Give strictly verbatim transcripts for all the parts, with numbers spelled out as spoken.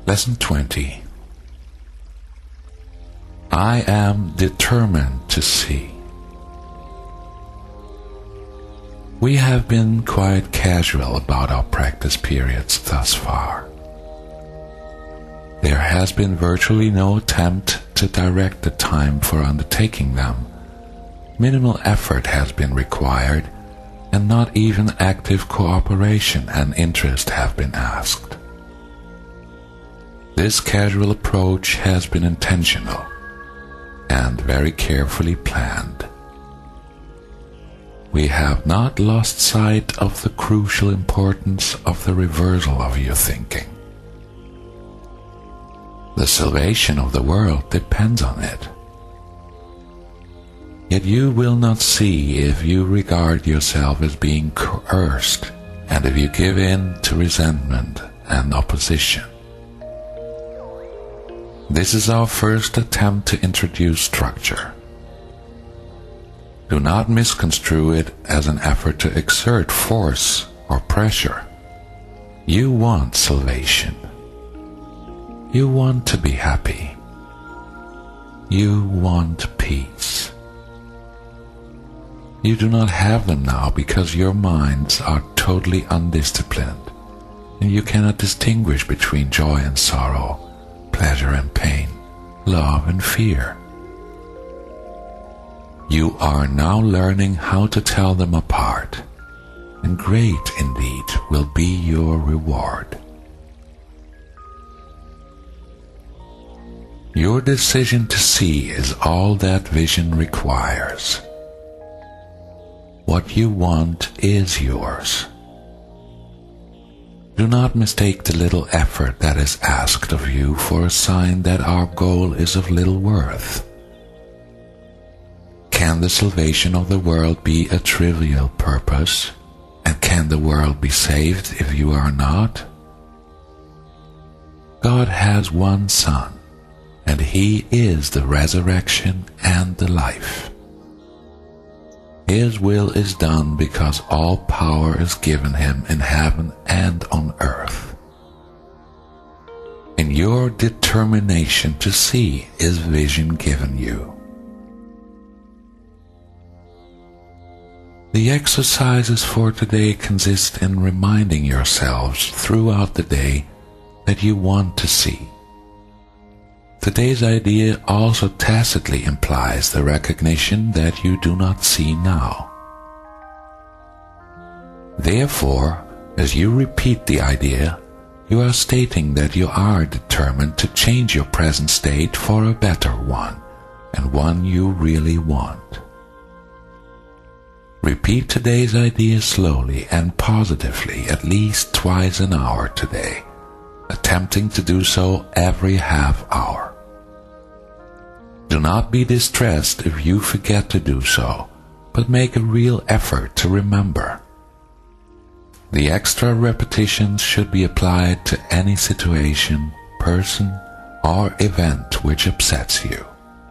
Lesson twenty. I am determined to see. We have been quite casual about our practice periods thus far. There has been virtually no attempt to direct the time for undertaking them. Minimal effort has been required, and not even active cooperation and interest have been asked. This casual approach has been intentional and very carefully planned. We have not lost sight of the crucial importance of the reversal of your thinking. The salvation of the world depends on it. Yet you will not see if you regard yourself as being coerced and if you give in to resentment and opposition. This is our first attempt to introduce structure. Do not misconstrue it as an effort to exert force or pressure. You want salvation. You want to be happy. You want peace. You do not have them now because your minds are totally undisciplined, and you cannot distinguish between joy and sorrow, pleasure and pain, love and fear. You are now learning how to tell them apart, and great indeed will be your reward. Your decision to see is all that vision requires. What you want is yours. Do not mistake the little effort that is asked of you for a sign that our goal is of little worth. Can the salvation of the world be a trivial purpose? And can the world be saved if you are not? God has one Son, and He is the resurrection and the life. His will is done because all power is given Him in heaven and on earth. In your determination to see is vision given you. The exercises for today consist in reminding yourselves throughout the day that you want to see. Today's idea also tacitly implies the recognition that you do not see now. Therefore, as you repeat the idea, you are stating that you are determined to change your present state for a better one, and one you really want. Repeat today's idea slowly and positively at least twice an hour today, attempting to do so every half hour. Do not be distressed if you forget to do so, but make a real effort to remember. The extra repetitions should be applied to any situation, person, or event which upsets you.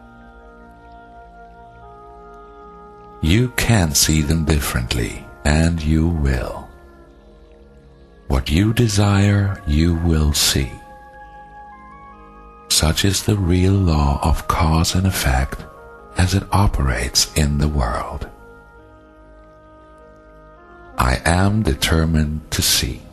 You can see them differently, and you will. What you desire, you will see. Such is the real law of cause and effect as it operates in the world. I am determined to see.